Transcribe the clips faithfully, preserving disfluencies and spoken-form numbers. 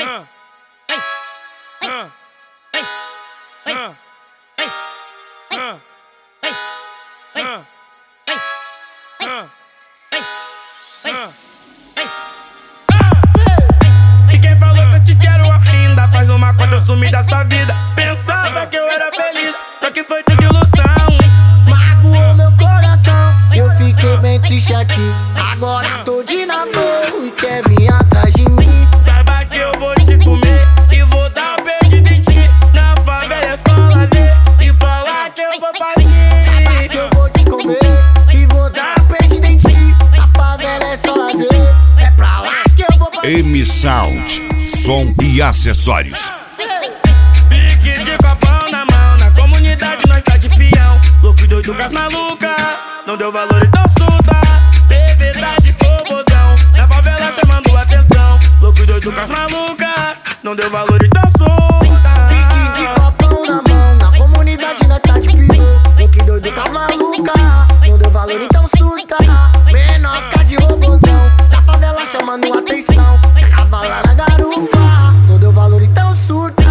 E quem falou que eu te quero ainda faz uma conta, eu sumi da sua vida. Pensava que eu era feliz, só que foi tudo ilusão. Magoou meu coração, eu fiquei bem triste aqui. Agora tô de namoro e quer vir atrás de mim. Saiba que eu vou te comer e vou dar um perdido em ti. Na favela é só lazer e pra lá que eu vou partir. Saiba que eu vou te comer e vou dar um perdido em ti. Na favela é só lazer, é pra lá que eu vou partir. M Sound, som e acessórios. Pique de copão na mão, na comunidade nós tá de peão. Louco e doido com as malucas, não deu valor então surta. De verdade, robozão, na favela chamando atenção. Louco e doido com as malucas, não deu valor então surta. Pique de copão na mão, na comunidade nós tá de peão. Louco e doido com as malucas, não deu valor então surta. Menoca de robozão, na favela chamando atenção. Cavala na garupa, não deu valor então surta.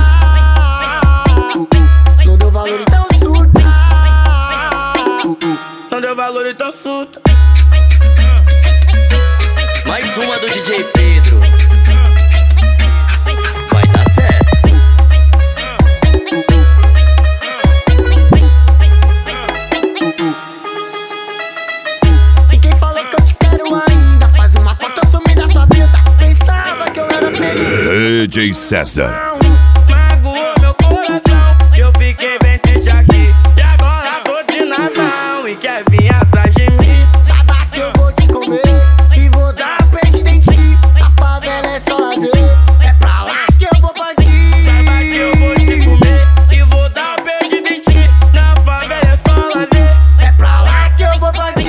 Não deu valor então surta. Não deu valor então surta. Mais uma do D J Pedro. Vai dar certo. E quem falou que eu te quero ainda faz uma conta, eu sumi da sua vida. Pensava que eu era feliz. D J César. Magoou meu coração, eu fiquei bem triste aqui. E agora tô de Natal e quer vir atrás de mim. Saiba que eu vou te comer e vou dar um perdido em ti. Na favela é só lazer, é pra lá que eu vou partir. Saiba que eu vou te comer e vou dar um perdido em ti. Na favela é só lazer, É pra lá que eu vou partir.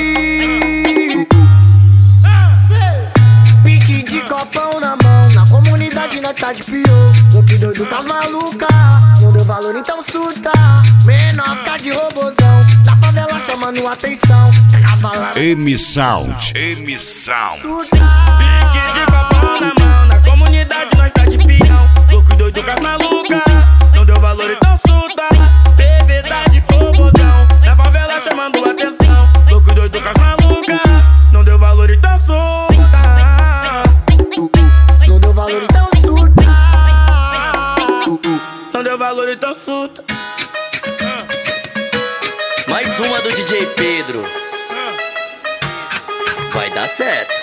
Pique de copão na mão, na comunidade nós tá de pior. Louco e doido com as malucas, não deu valor então surta. Menoca de robozão, na favela chamando atenção. Cavala M Sound. M Sound. surta. pique de copão na mão, na comunidade nós tá de peão. Louco e doido com as malucas, não deu valor então surta. De verdade, robozão, na favela chamando atenção. Louco e doido com as malucas, não deu valor então surta. Não deu valor então surta. Não deu valor então surta. Mais uma do D J Pedro. Vai dar certo.